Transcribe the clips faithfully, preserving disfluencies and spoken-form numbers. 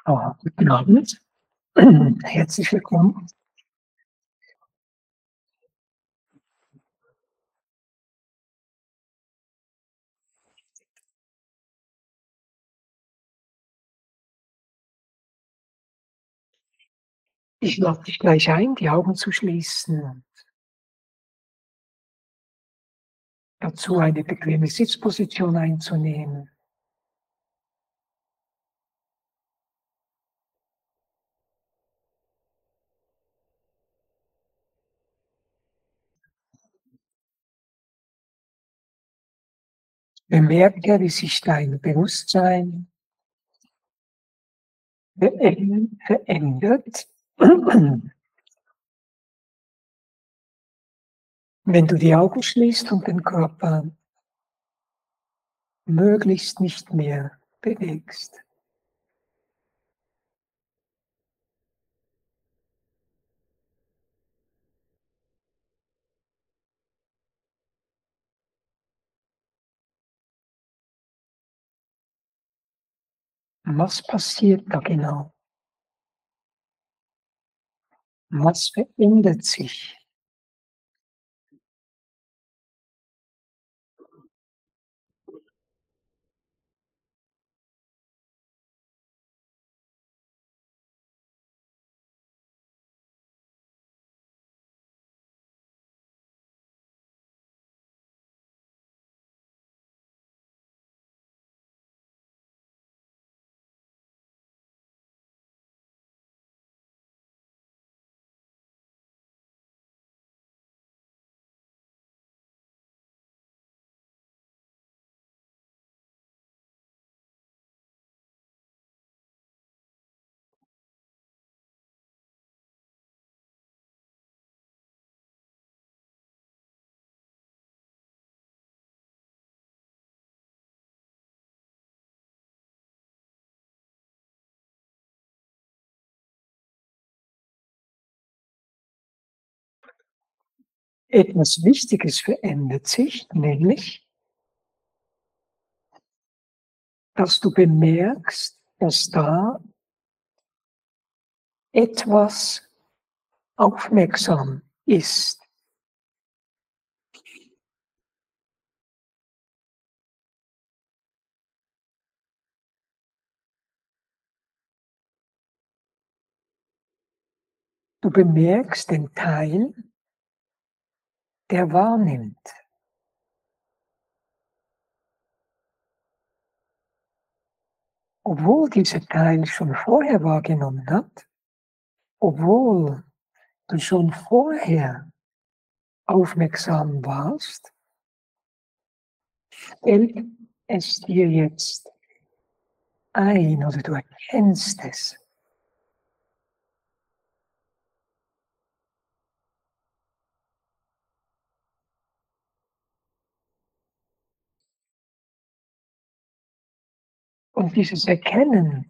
Ah, guten Abend. Herzlich willkommen. Ich lade dich gleich ein, die Augen zu schließen und dazu eine bequeme Sitzposition einzunehmen. Bemerke, wie sich dein Bewusstsein veränd verändert, wenn du die Augen schließt und den Körper möglichst nicht mehr bewegst. Was passiert da genau? Was verändert sich? Etwas Wichtiges verändert sich, nämlich, dass du bemerkst, dass da etwas aufmerksam ist. Du bemerkst den Teil, der wahrnimmt. Obwohl dieser Teil schon vorher wahrgenommen hat, obwohl du schon vorher aufmerksam warst, fällt es dir jetzt ein oder du erkennst es. Und dieses Erkennen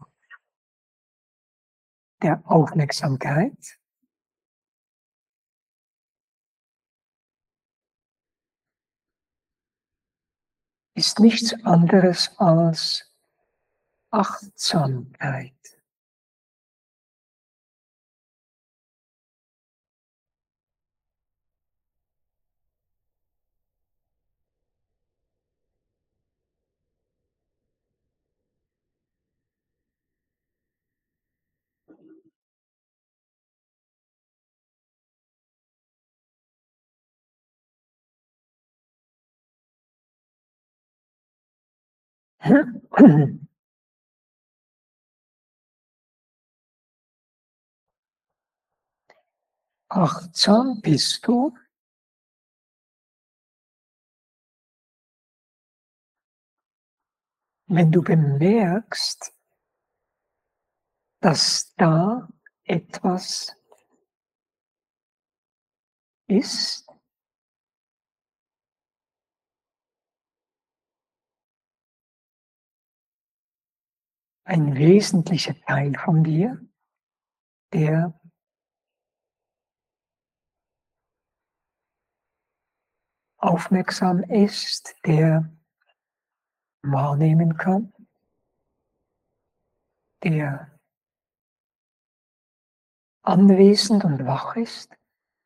der Aufmerksamkeit ist nichts anderes als Achtsamkeit. Achtsam bist du, wenn du bemerkst, dass da etwas ist, ein wesentlicher Teil von dir, der aufmerksam ist, der wahrnehmen kann, der anwesend und wach ist?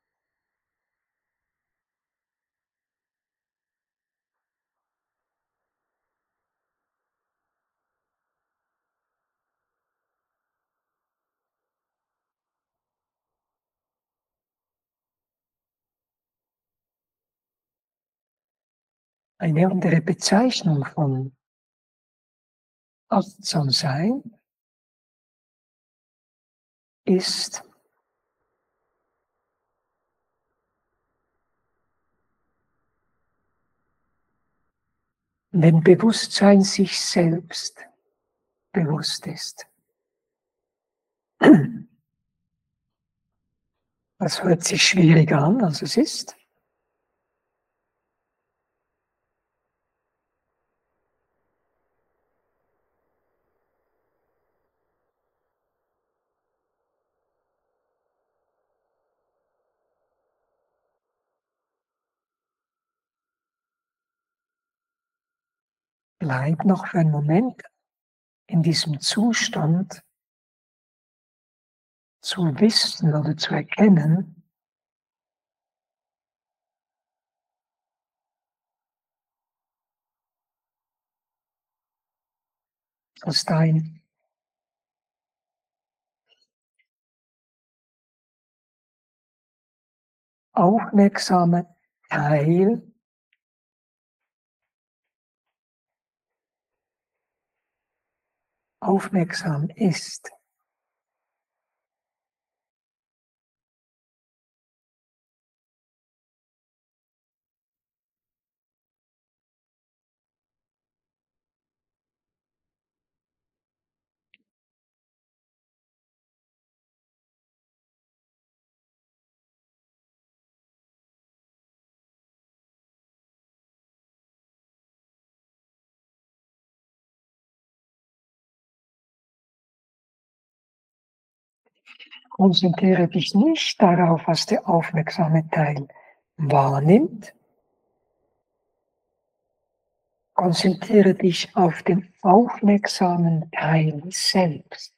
Eine andere Bezeichnung von achtsam sein ist wenn Bewusstsein sich selbst bewusst ist. Das hört sich schwieriger an, als es ist. Bleib noch für einen Moment in diesem Zustand zu wissen oder zu erkennen, dass dein aufmerksamer Teil aufmerksam ist. Konzentriere dich nicht darauf, was der aufmerksame Teil wahrnimmt. Konzentriere dich auf den aufmerksamen Teil selbst.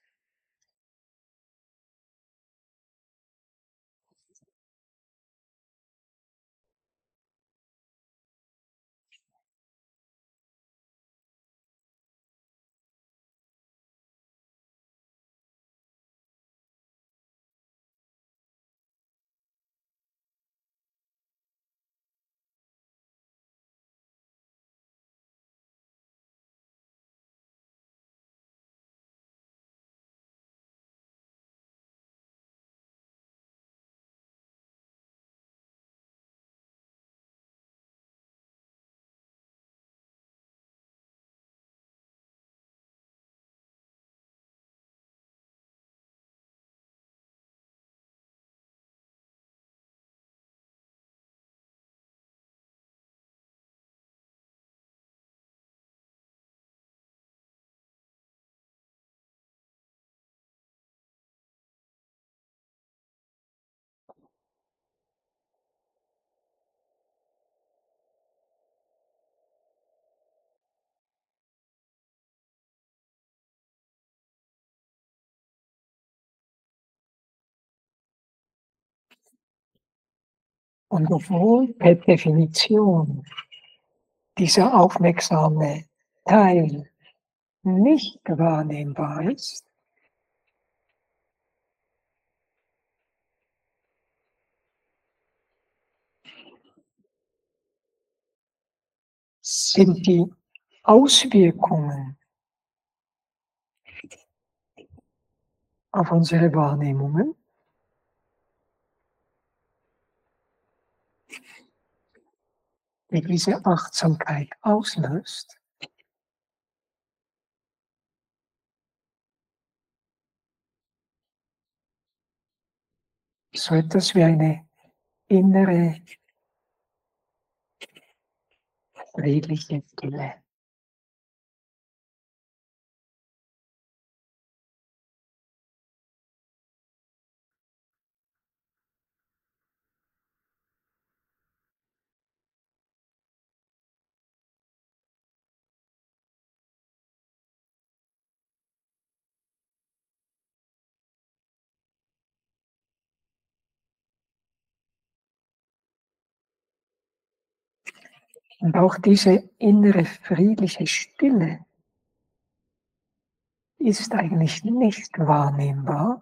Und obwohl per Definition dieser aufmerksame Teil nicht wahrnehmbar ist, sind die Auswirkungen auf unsere Wahrnehmungen, die diese Achtsamkeit auslöst, so etwas wie eine innere, friedliche Stille. Und auch diese innere friedliche Stille ist eigentlich nicht wahrnehmbar.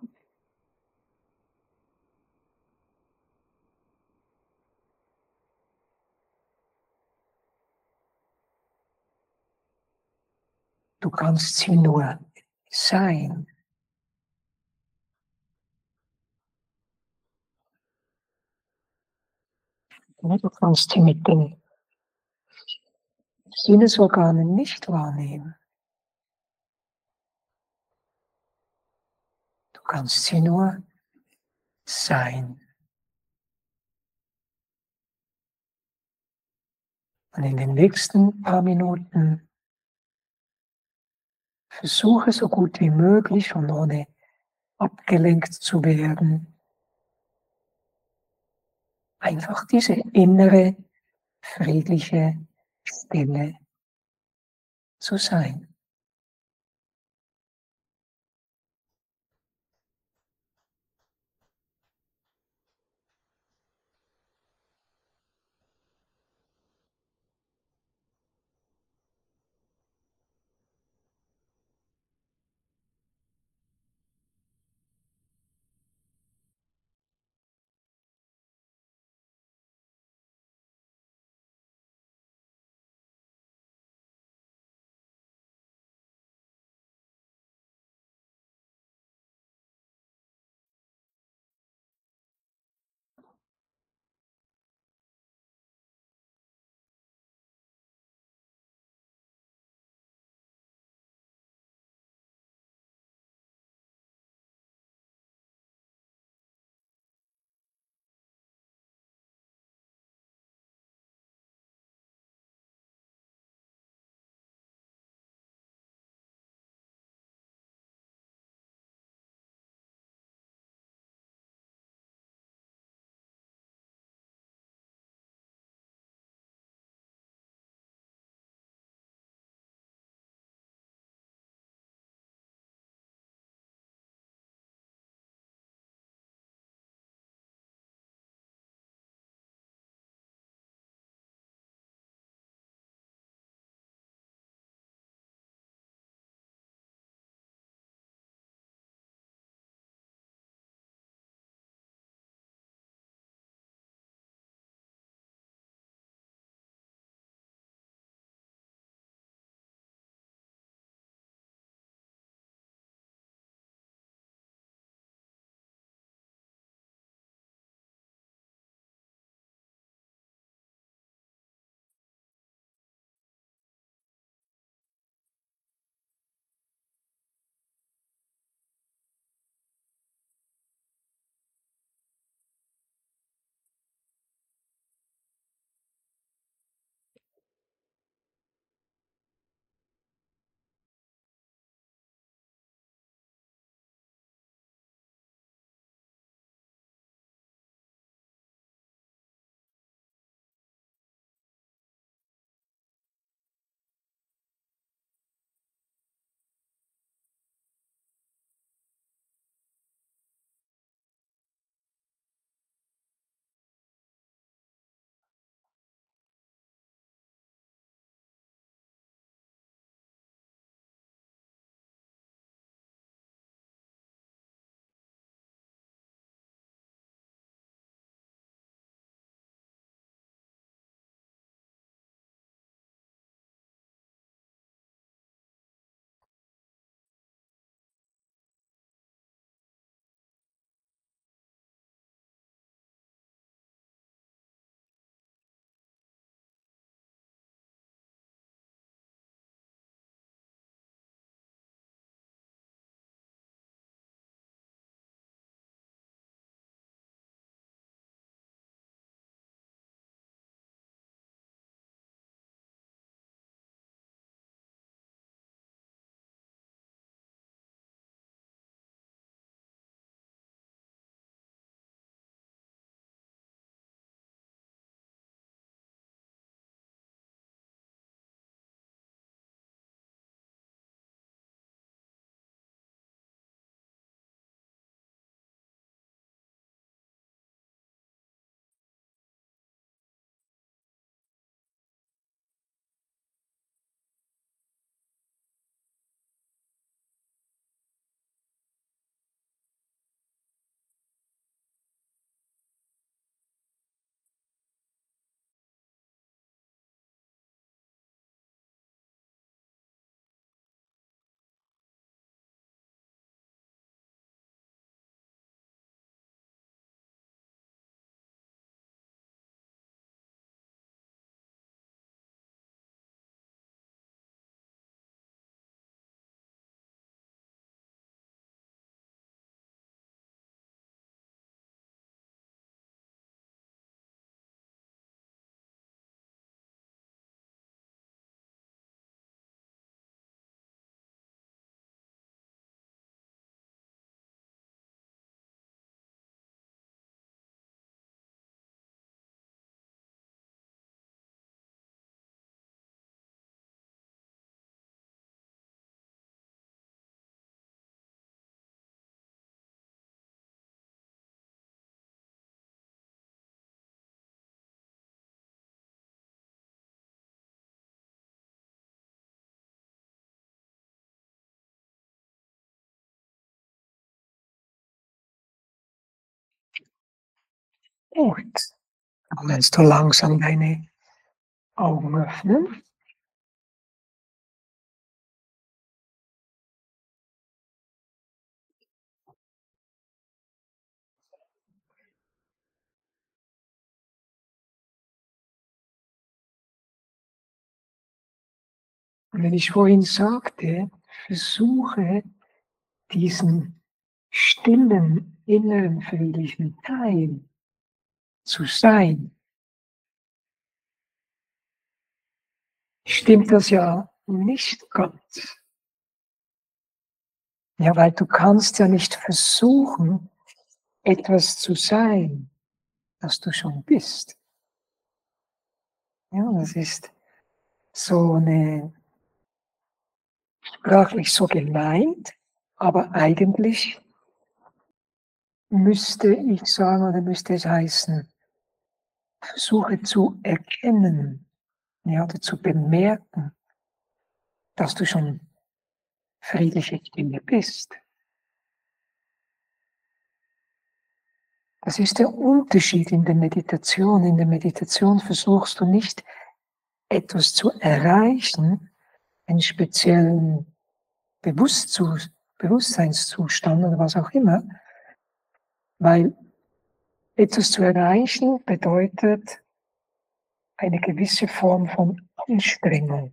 Du kannst sie nur sein. Ne, du kannst sie mit den Sinnesorganen nicht wahrnehmen. Du kannst sie nur sein. Und in den nächsten paar Minuten versuche so gut wie möglich und ohne abgelenkt zu werden, einfach diese innere, friedliche Stille zu sein. Gut. Dann lässt du langsam deine Augen öffnen. Und wenn ich vorhin sagte, versuche diesen stillen, inneren, friedlichen Teil zu sein, stimmt das ja nicht ganz. Ja, weil du kannst ja nicht versuchen, etwas zu sein, das du schon bist. Ja, das ist so eine sprachlich so gemeint, aber eigentlich müsste ich sagen oder müsste es heißen, versuche zu erkennen, ja, oder zu bemerken, dass du schon friedliche Stille bist. Das ist der Unterschied in der Meditation. In der Meditation versuchst du nicht, etwas zu erreichen, einen speziellen Bewusstzu- Bewusstseinszustand oder was auch immer, weil etwas zu erreichen bedeutet eine gewisse Form von Anstrengung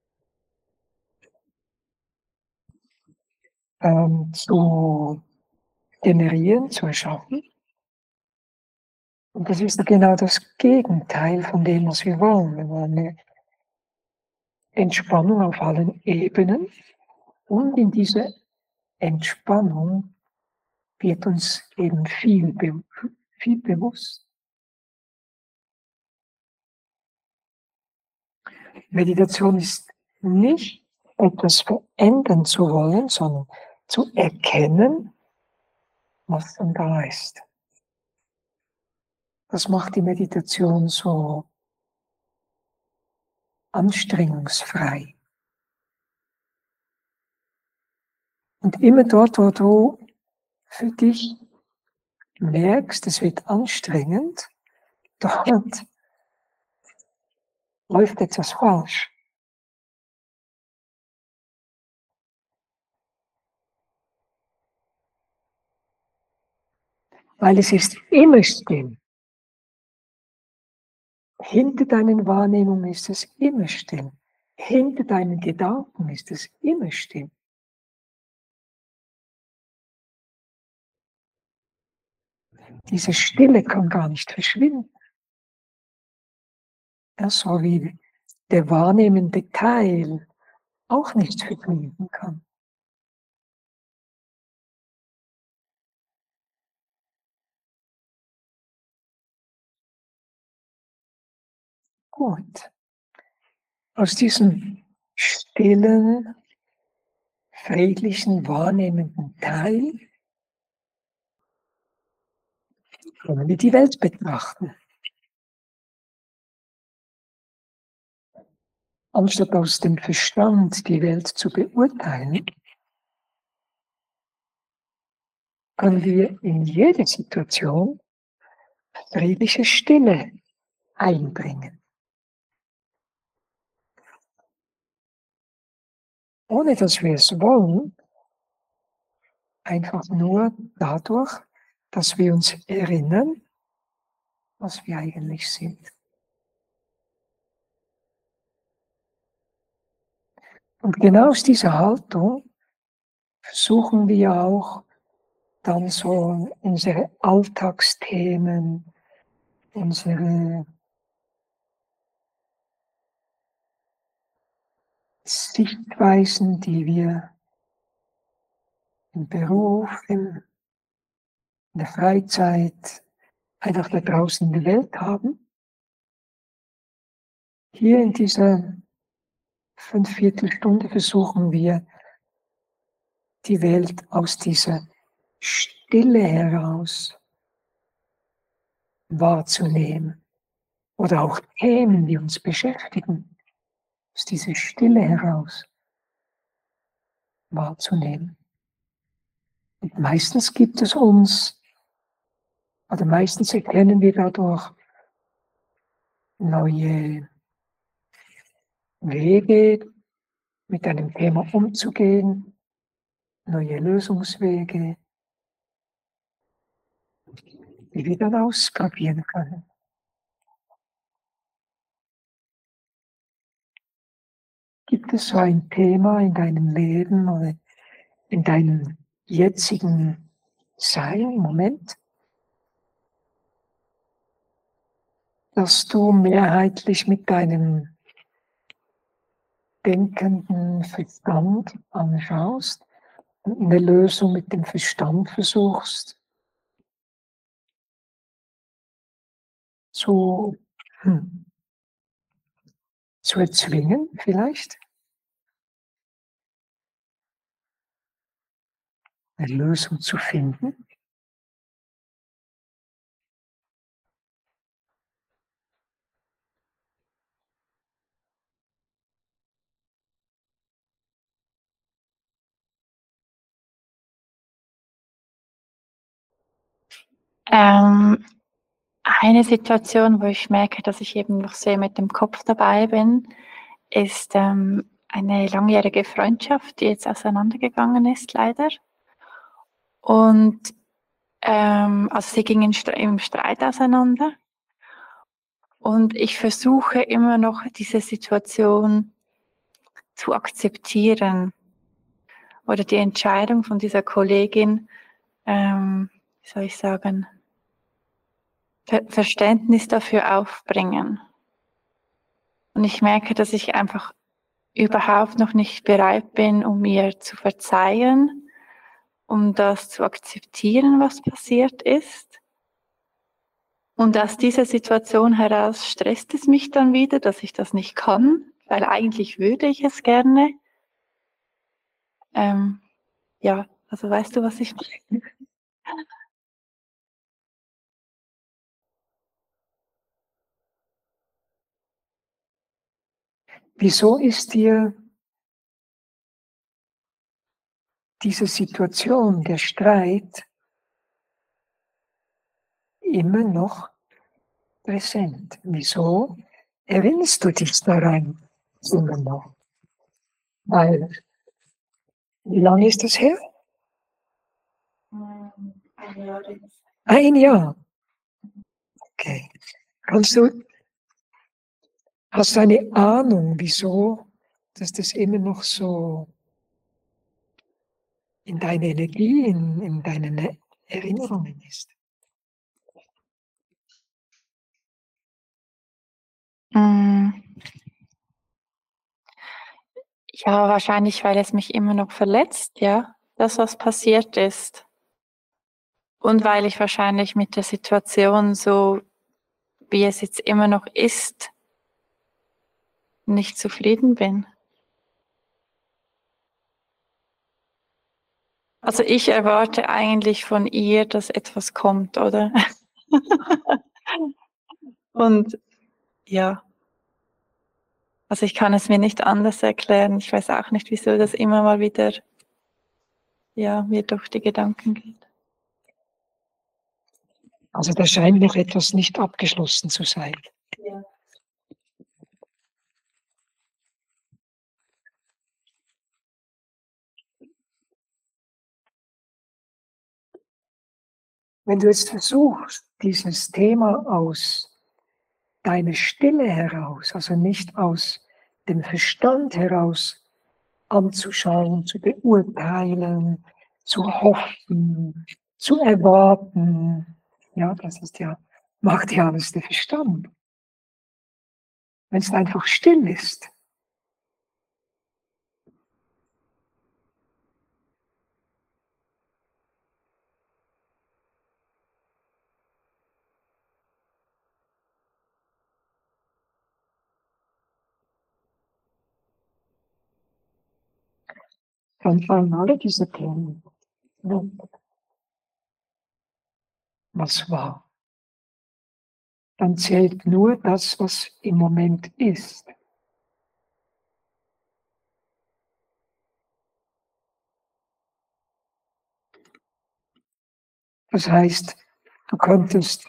ähm, zu generieren, zu erschaffen. Und das ist genau das Gegenteil von dem, was wir wollen. Wir wollen eine Entspannung auf allen Ebenen und in dieser Entspannung wird uns eben viel, be viel bewusst. Meditation ist nicht etwas verändern zu wollen, sondern zu erkennen, was dann da ist. Das macht die Meditation so anstrengungsfrei. Und immer dort, wo du für dich merkst, es wird anstrengend, dort läuft etwas falsch. Weil es ist immer still. Hinter deinen Wahrnehmungen ist es immer still. Hinter deinen Gedanken ist es immer still. Diese Stille kann gar nicht verschwinden. Ja, so wie der wahrnehmende Teil auch nicht verschwinden kann. Gut. Aus diesem stillen, friedlichen, wahrnehmenden Teil können wir die Welt betrachten. Anstatt aus dem Verstand die Welt zu beurteilen, können wir in jede Situation friedliche Stille einbringen. Ohne dass wir es wollen, einfach nur dadurch, dass wir uns erinnern, was wir eigentlich sind. Und genau aus dieser Haltung versuchen wir auch dann so unsere Alltagsthemen, unsere Sichtweisen, die wir im Beruf, in der Freizeit, einfach da draußen in der Welt haben. Hier in dieser Fünfviertelstunde versuchen wir, die Welt aus dieser Stille heraus wahrzunehmen. Oder auch Themen, die uns beschäftigen, aus dieser Stille heraus wahrzunehmen. Und meistens gibt es uns Also meistens erkennen wir dadurch neue Wege, mit einem Thema umzugehen, neue Lösungswege, die wir dann ausprobieren können. Gibt es so ein Thema in deinem Leben oder in deinem jetzigen Sein im Moment, dass du mehrheitlich mit deinem denkenden Verstand anschaust und eine Lösung mit dem Verstand versuchst zu, hm, zu erzwingen vielleicht, eine Lösung zu finden? Ähm, eine Situation, wo ich merke, dass ich eben noch sehr mit dem Kopf dabei bin, ist ähm, eine langjährige Freundschaft, die jetzt auseinandergegangen ist, leider. Und ähm, also sie ging in Stre- im Streit auseinander. Und ich versuche immer noch, diese Situation zu akzeptieren. Oder die Entscheidung von dieser Kollegin, ähm, wie soll ich sagen, Ver Verständnis dafür aufbringen. Und ich merke, dass ich einfach überhaupt noch nicht bereit bin, um ihr zu verzeihen, um das zu akzeptieren, was passiert ist. Und aus dieser Situation heraus stresst es mich dann wieder, dass ich das nicht kann, weil eigentlich würde ich es gerne. Ähm, ja, also weißt du, was ich meine? Wieso ist dir diese Situation, der Streit, immer noch präsent? Wieso erinnerst du dich daran immer noch? Weil, wie lange ist das her? Ein Jahr jetzt. Ein Jahr. Okay. Kannst du, hast du eine Ahnung, wieso, dass das immer noch so in deiner Energie, in, in deinen Erinnerungen ist? Mm. Ja, wahrscheinlich, weil es mich immer noch verletzt, ja, das, was passiert ist. Und weil ich wahrscheinlich mit der Situation so, wie es jetzt immer noch ist, nicht zufrieden bin. Also ich erwarte eigentlich von ihr, dass etwas kommt, oder? Und ja, also ich kann es mir nicht anders erklären. Ich weiß auch nicht, wieso das immer mal wieder, ja, mir durch die Gedanken geht. Also da scheint noch etwas nicht abgeschlossen zu sein. Ja. Wenn du jetzt versuchst, dieses Thema aus deiner Stille heraus, also nicht aus dem Verstand heraus anzuschauen, zu beurteilen, zu hoffen, zu erwarten, ja, das ist ja, macht ja alles der Verstand. Wenn es einfach still ist, dann fallen alle diese Themen weg. Was war? Dann zählt nur das, was im Moment ist. Das heißt, Du könntest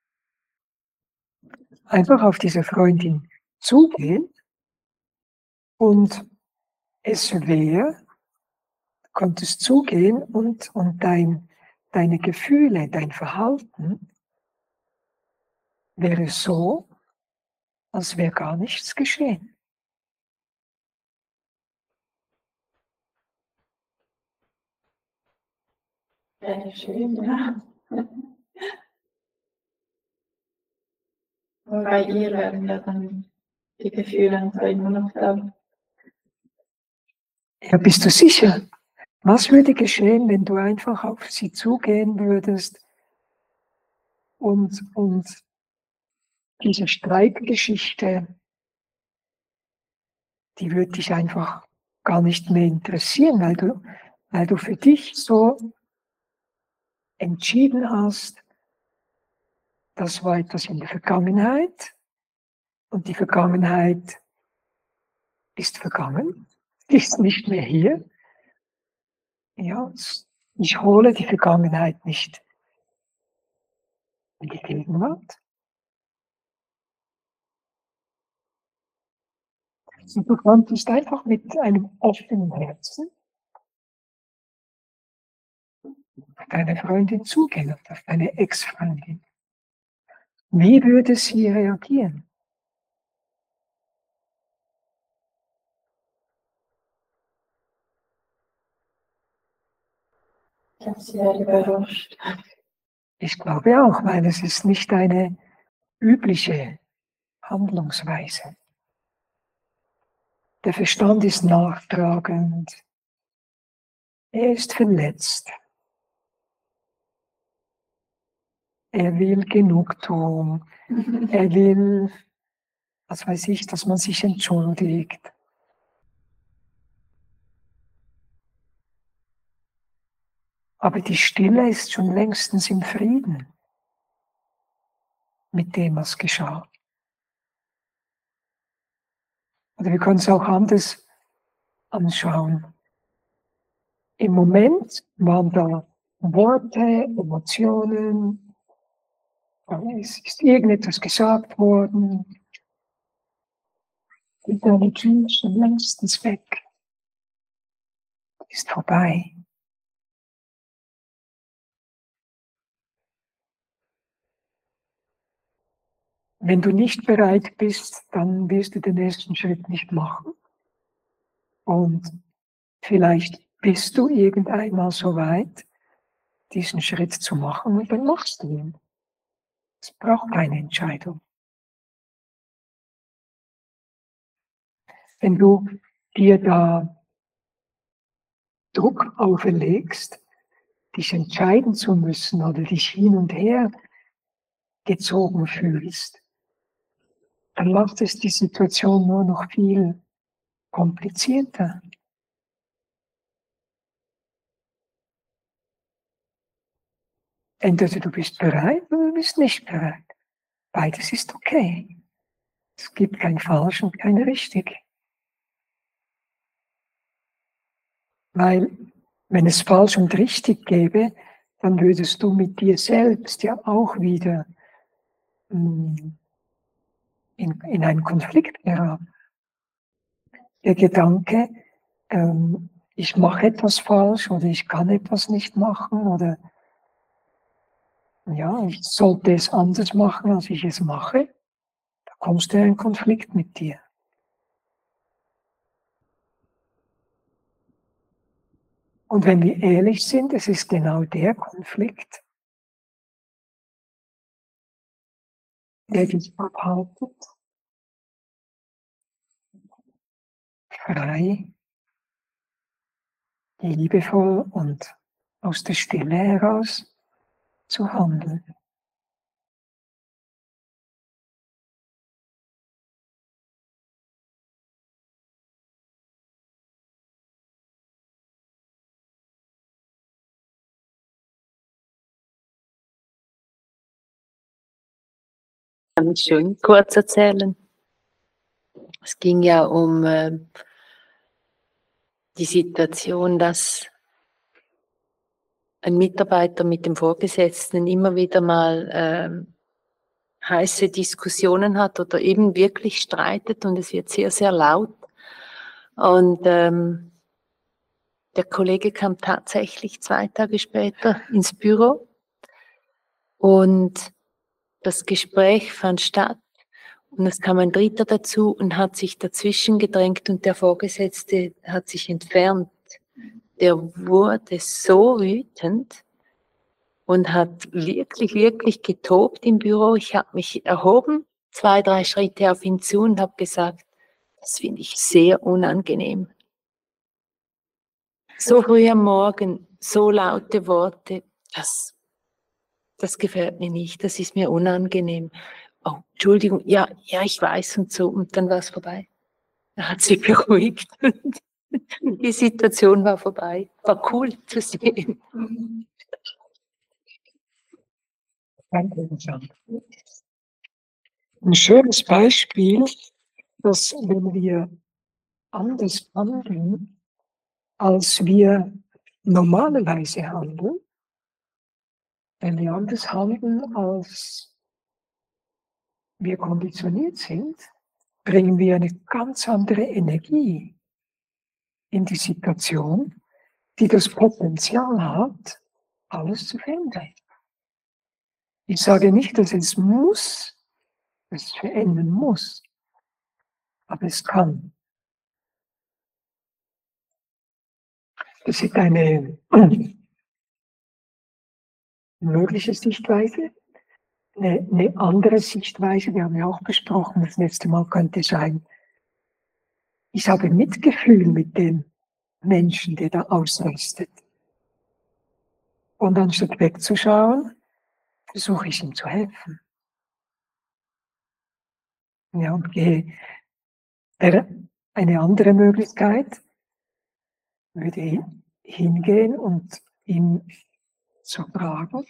einfach auf diese Freundin zugehen und es wäre, du könntest zugehen und, und dein, deine Gefühle, dein Verhalten wäre so, als wäre gar nichts geschehen. Wäre schön, ja. Aber bei ihr wären ja dann die Gefühle so immer noch da. Ja, bist du sicher? Was würde geschehen, wenn du einfach auf sie zugehen würdest und, und diese Streitgeschichte, die würde dich einfach gar nicht mehr interessieren, weil du, weil du für dich so entschieden hast, das war etwas in der Vergangenheit und die Vergangenheit ist vergangen, ist nicht mehr hier. Ja, ich hole die Vergangenheit nicht in die Gegenwart. Und du konntest einfach mit einem offenen Herzen auf deine Freundin zugehen, auf deine Ex-Freundin. Wie würde sie reagieren? Ich glaube, sie wäre überrascht. Ich glaube auch, weil es ist nicht eine übliche Handlungsweise. Der Verstand ist nachtragend. Er ist verletzt. Er will Genugtuung. Er will, was weiß ich, dass man sich entschuldigt. Aber die Stille ist schon längstens im Frieden mit dem, was geschah. Oder wir können es auch anders anschauen. Im Moment waren da Worte, Emotionen, es ist irgendetwas gesagt worden, die Energie ist schon längstens weg, ist vorbei. Wenn du nicht bereit bist, dann wirst du den nächsten Schritt nicht machen. Und vielleicht bist du irgendeinmal so weit, diesen Schritt zu machen, und dann machst du ihn. Es braucht keine Entscheidung. Wenn du dir da Druck auferlegst, dich entscheiden zu müssen oder dich hin und her gezogen fühlst, dann macht es die Situation nur noch viel komplizierter. Entweder du bist bereit oder du bist nicht bereit. Beides ist okay. Es gibt kein falsch und kein richtig. Weil, wenn es falsch und richtig gäbe, dann würdest du mit dir selbst ja auch wieder in, in einen Konflikt geraten. Der Gedanke, ähm, ich mache etwas falsch oder ich kann etwas nicht machen oder ja, ich sollte es anders machen, als ich es mache, da kommst du in einen Konflikt mit dir. Und wenn wir ehrlich sind, es ist genau der Konflikt, der dich abhaltet, frei, liebevoll und aus der Stille heraus zu handeln. Kann ich schon kurz erzählen. Es ging ja um äh, die Situation, dass ein Mitarbeiter mit dem Vorgesetzten immer wieder mal ähm, heiße Diskussionen hat oder eben wirklich streitet und es wird sehr, sehr laut. Und ähm, der Kollege kam tatsächlich zwei Tage später ins Büro und das Gespräch fand statt und es kam ein Dritter dazu und hat sich dazwischen gedrängt und der Vorgesetzte hat sich entfernt. Der wurde so wütend und hat wirklich, wirklich getobt im Büro. Ich habe mich erhoben, zwei, drei Schritte auf ihn zu und habe gesagt, das finde ich sehr unangenehm. So früh am Morgen, so laute Worte, das, das gefällt mir nicht, das ist mir unangenehm. Oh, Entschuldigung, ja, ja, ich weiß und so. Und dann war es vorbei. Er hat sich beruhigt. Die Situation war vorbei. War cool zu sehen. Danke, Jean. Ein schönes Beispiel, dass wenn wir anders handeln, als wir normalerweise handeln, wenn wir anders handeln, als wir konditioniert sind, bringen wir eine ganz andere Energie in die Situation, die das Potenzial hat, alles zu verändern. Ich sage nicht, dass es muss, es verändern muss, aber es kann. Das ist eine mögliche Sichtweise. Eine, eine andere Sichtweise, wir haben ja auch besprochen, das letzte Mal könnte sein, ich habe Mitgefühl mit dem Menschen, der da ausrastet. Und anstatt wegzuschauen, versuche ich ihm zu helfen. Ja, und gehe. Eine andere Möglichkeit würde hingehen und ihn zu fragen,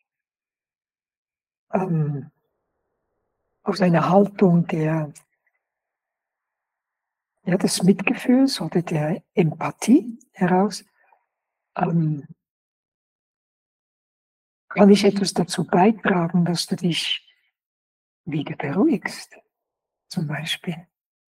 ähm, aus einer Haltung der, ja, des Mitgefühls oder der Empathie heraus, ähm, kann ich etwas dazu beitragen, dass du dich wieder beruhigst, zum Beispiel.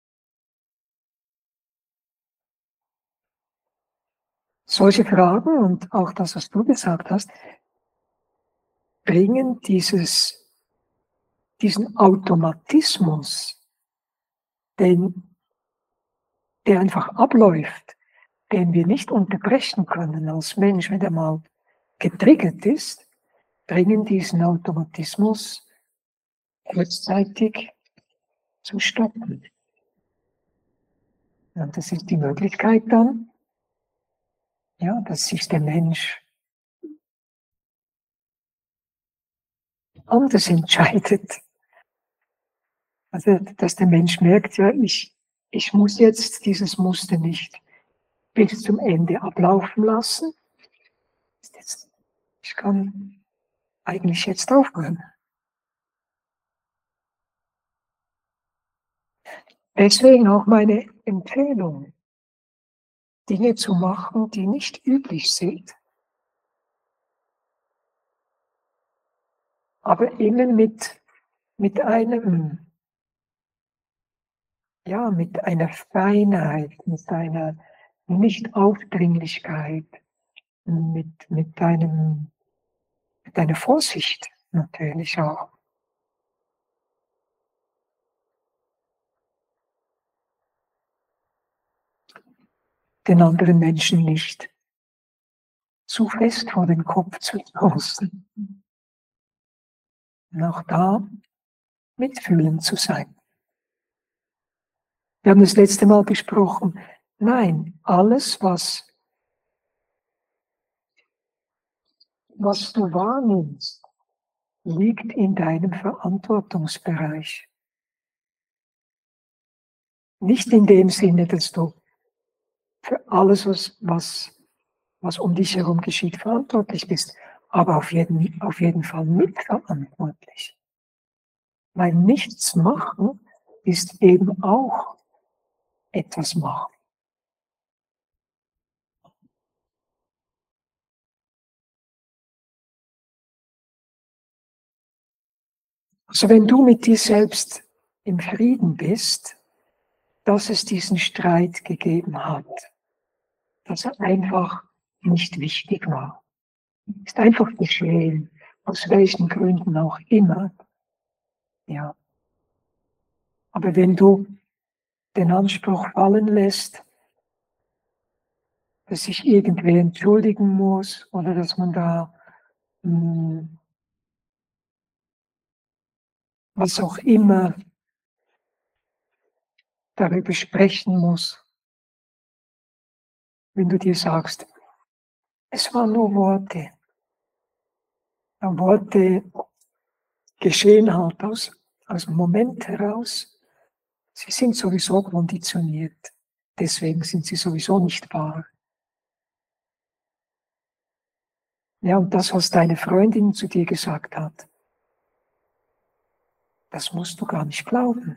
Solche Fragen und auch das, was du gesagt hast, bringen dieses, diesen Automatismus, den, der einfach abläuft, den wir nicht unterbrechen können als Mensch, wenn er mal getriggert ist, bringen diesen Automatismus kurzzeitig zum Stoppen. Und das ist die Möglichkeit dann, ja, dass sich der Mensch anders entscheidet. Also, dass der Mensch merkt, ja, ich, ich muss jetzt dieses Muster nicht bis zum Ende ablaufen lassen. Ich kann eigentlich jetzt aufhören. Deswegen auch meine Empfehlung, Dinge zu machen, die nicht üblich sind, aber immer mit, mit einem, ja, mit einer Feinheit, mit einer Nicht-Aufdringlichkeit, mit, mit einem, mit einer Vorsicht natürlich auch. Den anderen Menschen nicht zu fest vor den Kopf zu stoßen. Und auch da mitfühlend zu sein. Wir haben das letzte Mal besprochen, nein, alles, was, was du wahrnimmst, liegt in deinem Verantwortungsbereich. Nicht in dem Sinne, dass du für alles, was, was, was um dich herum geschieht, verantwortlich bist, aber auf jeden, auf jeden Fall mitverantwortlich. Weil nichts machen ist eben auch etwas machen. Also wenn du mit dir selbst im Frieden bist, dass es diesen Streit gegeben hat, dass er einfach nicht wichtig war. Ist einfach geschehen, aus welchen Gründen auch immer. Ja. Aber wenn du den Anspruch fallen lässt, dass sich irgendwer entschuldigen muss oder dass man da mh, was auch immer darüber sprechen muss, wenn du dir sagst, es waren nur Worte. Ja, Worte geschehen halt aus, aus dem Moment heraus. Sie sind sowieso konditioniert. Deswegen sind sie sowieso nicht wahr. Ja, und das, was deine Freundin zu dir gesagt hat, das musst du gar nicht glauben.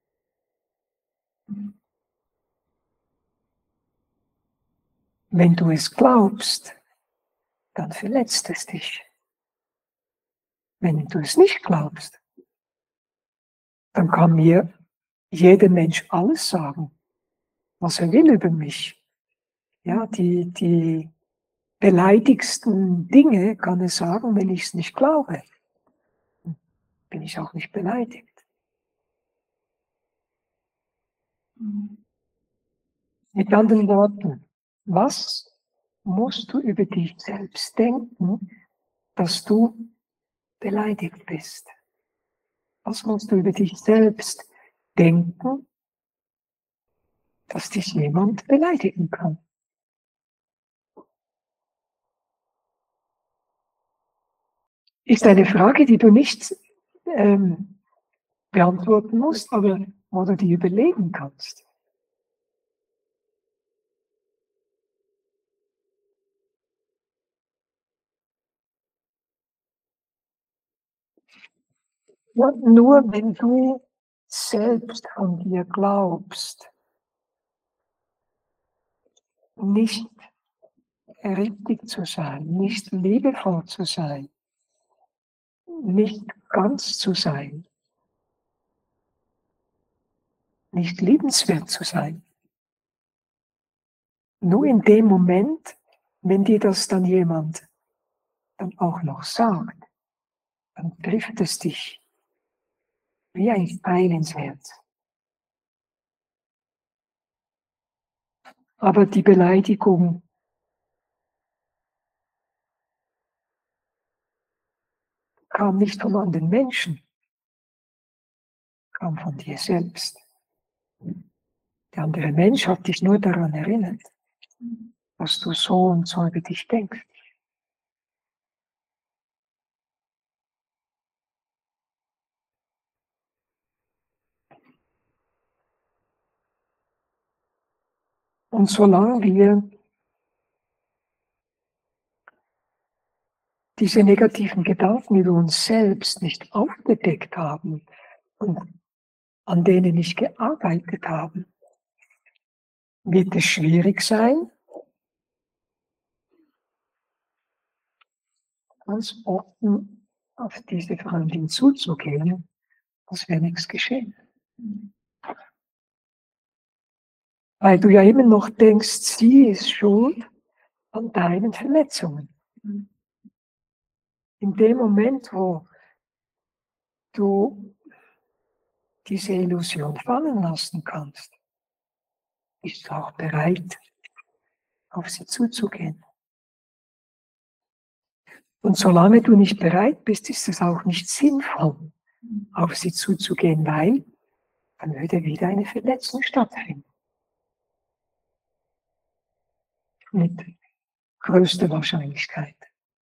Wenn du es glaubst, dann verletzt es dich. Wenn du es nicht glaubst, dann kann mir jeder Mensch alles sagen, was er will über mich. Ja, die, die beleidigsten Dinge kann er sagen, wenn ich es nicht glaube. Bin ich auch nicht beleidigt. Mit anderen Worten, was musst du über dich selbst denken, dass du beleidigt bist? Was musst du über dich selbst denken, dass dich jemand beleidigen kann? Ist eine Frage, die du nicht ähm, beantworten musst, aber wo du die überlegen kannst. Ja, nur wenn du selbst von dir glaubst, nicht richtig zu sein, nicht liebevoll zu sein, nicht ganz zu sein, nicht liebenswert zu sein. Nur in dem Moment, wenn dir das dann jemand dann auch noch sagt, dann trifft es dich wie ein Pfeil ins Herz. Aber die Beleidigung kam nicht von anderen Menschen, kam von dir selbst. Der andere Mensch hat dich nur daran erinnert, dass du so und so über dich denkst. Und solange wir diese negativen Gedanken über uns selbst nicht aufgedeckt haben und an denen nicht gearbeitet haben, wird es schwierig sein, ganz offen auf diese Freundin zuzugehen, als wäre nichts geschehen. Weil du ja immer noch denkst, sie ist schuld an deinen Verletzungen. In dem Moment, wo du diese Illusion fallen lassen kannst, bist du auch bereit, auf sie zuzugehen. Und solange du nicht bereit bist, ist es auch nicht sinnvoll, auf sie zuzugehen, weil dann würde wieder eine Verletzung stattfinden. Mit größter Wahrscheinlichkeit.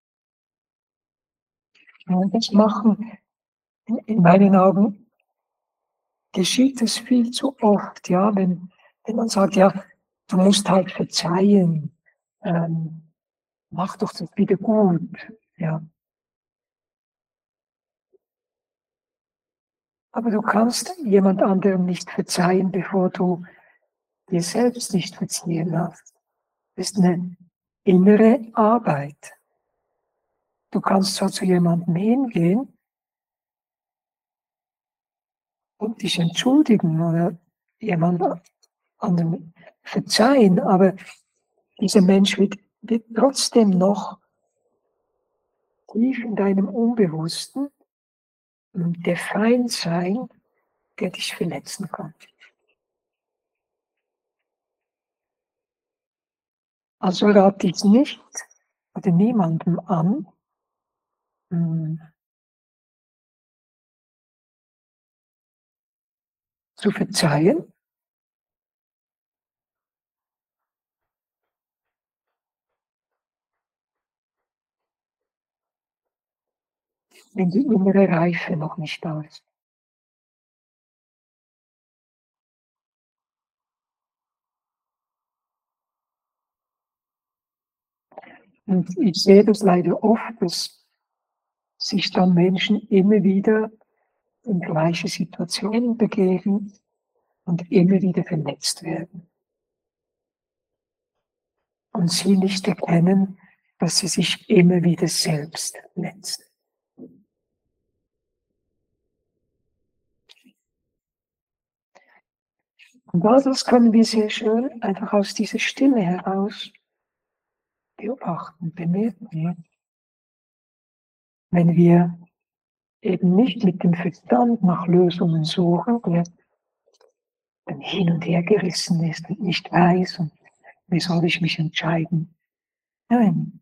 Und das machen, in, in meinen Augen, geschieht es viel zu oft, ja, wenn, wenn man sagt, ja, du musst halt verzeihen, ähm, mach doch das wieder gut, ja. Aber du kannst jemand anderem nicht verzeihen, bevor du dir selbst nicht verziehen hast. Das ist eine innere Arbeit. Du kannst zwar zu jemandem hingehen und dich entschuldigen oder jemand anderen verzeihen, aber dieser Mensch wird, wird trotzdem noch tief in deinem Unbewussten der Feind sein, der dich verletzen kann. Also rate ich nicht oder niemandem an, zu verzeihen, wenn die innere Reife noch nicht da ist. Und ich sehe das leider oft, dass sich dann Menschen immer wieder in gleiche Situationen begeben und immer wieder verletzt werden. Und sie nicht erkennen, dass sie sich immer wieder selbst verletzen. Und das können wir sehr schön einfach aus dieser Stille heraus beobachten, bemerken. Wenn wir eben nicht mit dem Verstand nach Lösungen suchen, der dann hin und her gerissen ist und nicht weiß, und wie soll ich mich entscheiden? Nein.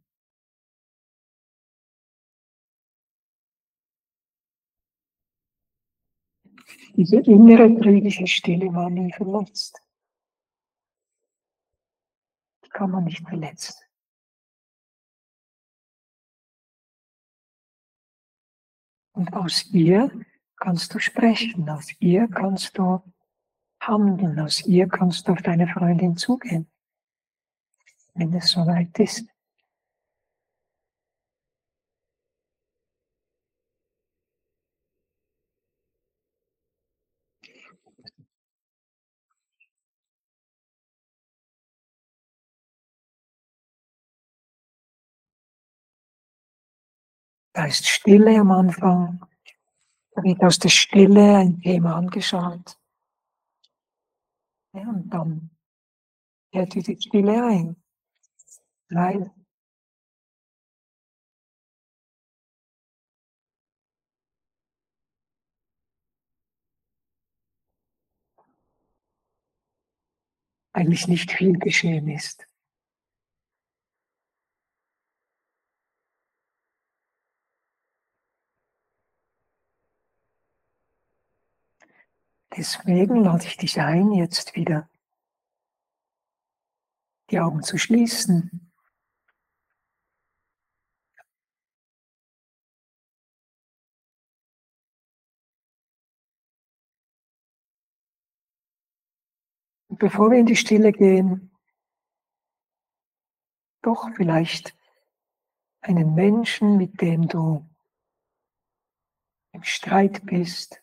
Diese innere friedliche Stille war nie verletzt. Die kann man nicht verletzen. Und aus ihr kannst du sprechen, aus ihr kannst du handeln, aus ihr kannst du auf deine Freundin zugehen, wenn es soweit ist. Da ist Stille am Anfang, da wird aus der Stille ein Thema angeschaut. Ja, und dann kehrt die Stille ein, weil eigentlich nicht viel geschehen ist. Deswegen lade ich dich ein, jetzt wieder die Augen zu schließen. Und bevor wir in die Stille gehen, doch vielleicht einen Menschen, mit dem du im Streit bist,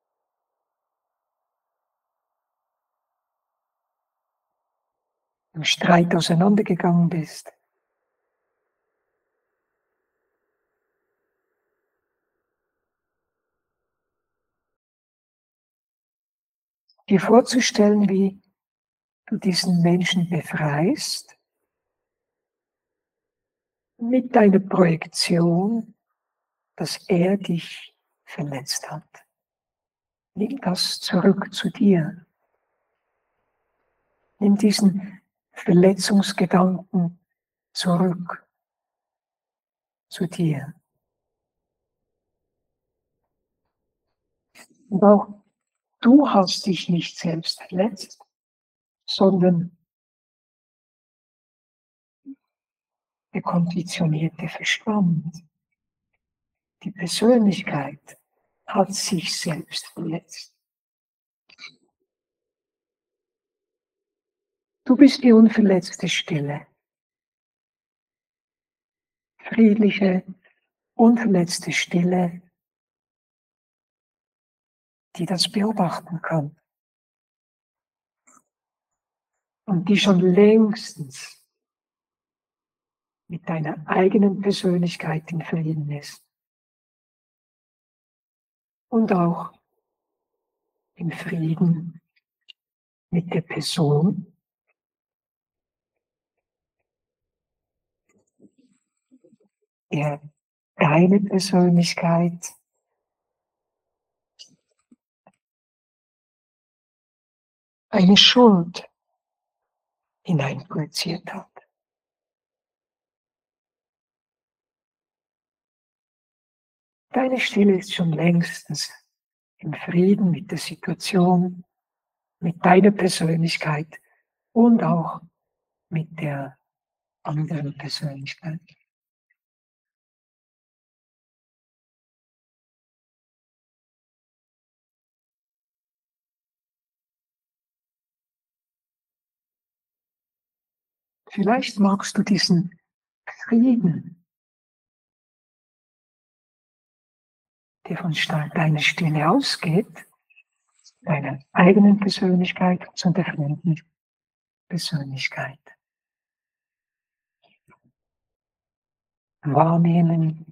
im Streit auseinandergegangen bist. Dir vorzustellen, wie du diesen Menschen befreist, mit deiner Projektion, dass er dich verletzt hat. Nimm das zurück zu dir. Nimm diesen Verletzungsgedanken zurück zu dir. Und auch du hast dich nicht selbst verletzt, sondern der konditionierte Verstand, die Persönlichkeit hat sich selbst verletzt. Du bist die unverletzte Stille, friedliche, unverletzte Stille, die das beobachten kann und die schon längstens mit deiner eigenen Persönlichkeit in Frieden ist. Und auch im Frieden mit der Person, der deine Persönlichkeit eine Schuld hineinprojiziert hat. Deine Stille ist schon längstens im Frieden mit der Situation, mit deiner Persönlichkeit und auch mit der anderen Persönlichkeit. Vielleicht magst du diesen Frieden, der von deiner Stille ausgeht, deiner eigenen Persönlichkeit zu der fremden Persönlichkeit wahrnehmen,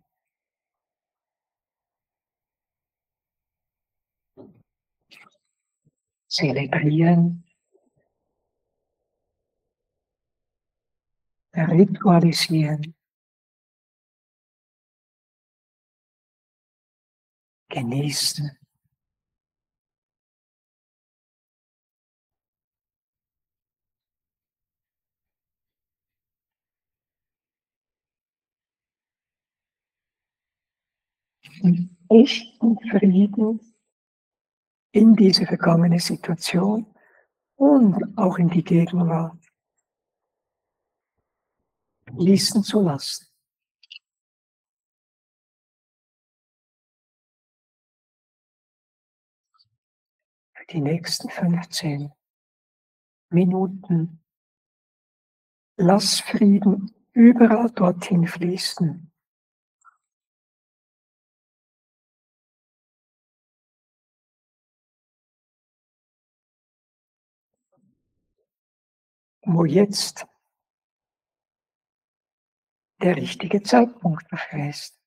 zelebrieren, ritualisieren, genießen. Und echten Frieden in diese vergangene Situation und auch in die Gegenwart fließen zu lassen. Für die nächsten fünfzehn Minuten lass Frieden überall dorthin fließen, wo jetzt der richtige Zeitpunkt dafür ist.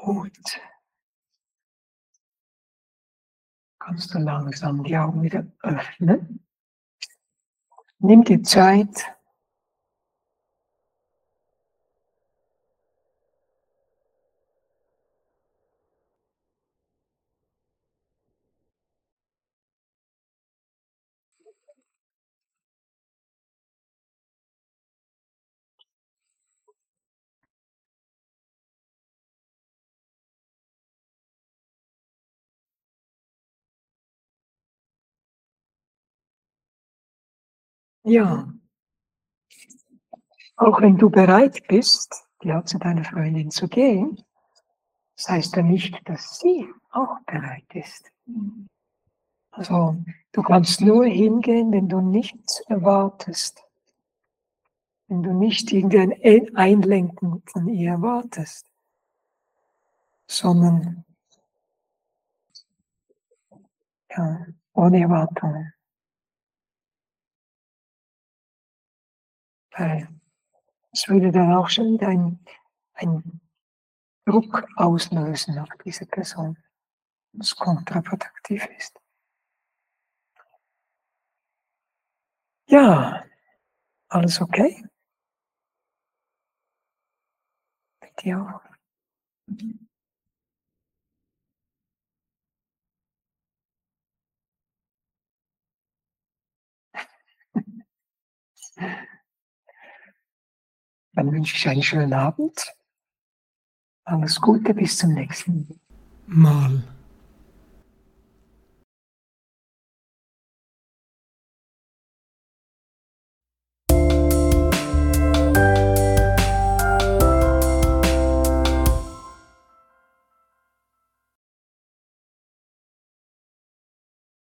Gut. Kannst du langsam die Augen wieder öffnen. Nimm dir Zeit. Ja. Auch wenn du bereit bist, ja, zu deiner Freundin zu gehen, das heißt ja nicht, dass sie auch bereit ist. Also, du kannst nur hingehen, wenn du nichts erwartest. Wenn du nicht irgendein Einlenken von ihr erwartest, sondern ja, ohne Erwartungen. Weil es würde dann auch schon wieder ein, ein Druck auslösen auf diese Person, was kontraproduktiv ist. Ja, alles okay? Bei dir auch? Dann wünsche ich einen schönen Abend. Alles Gute, bis zum nächsten Mal.